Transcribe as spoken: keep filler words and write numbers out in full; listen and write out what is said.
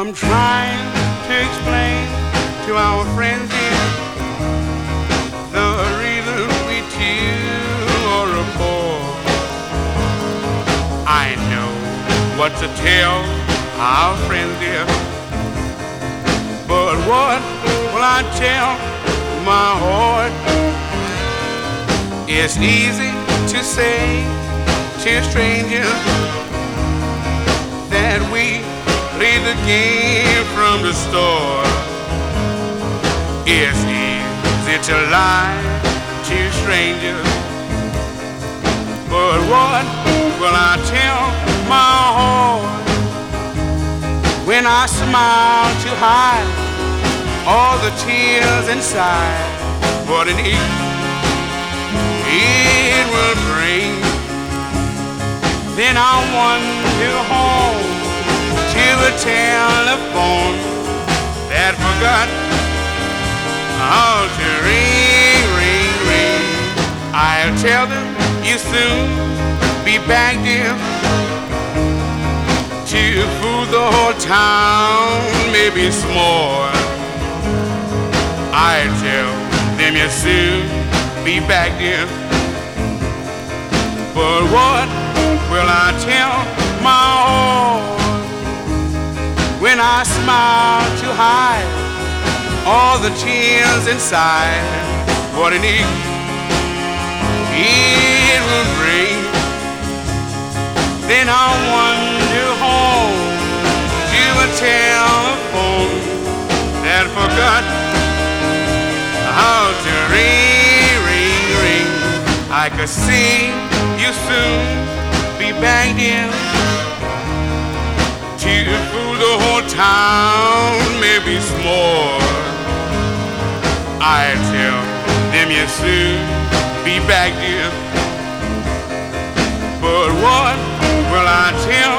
I'm trying to explain to our friends here the reason we two are apart. I know what to tell our friends here, but what will I tell my heart? It's easy to say to strangers that we play the game from the start. It's easy to lie to strangers, but what will I tell my heart when I smile to hide all the tears inside? What an ease it will bring. Then I wander home to the telephone that forgot how to ring, ring, ring. I'll tell them you soon be back, dear, to fool the whole town, maybe small. I'll tell them you soon be back, dear, but what will I tell my heart when I smile to hide all the tears inside? What an ease it will bring. Then I'll wander home to a telephone that forgot how to ring, ring, ring. I could see you soon be back in to fool the whole town, maybe small. I tell them you soon be back, dear, but what will I tell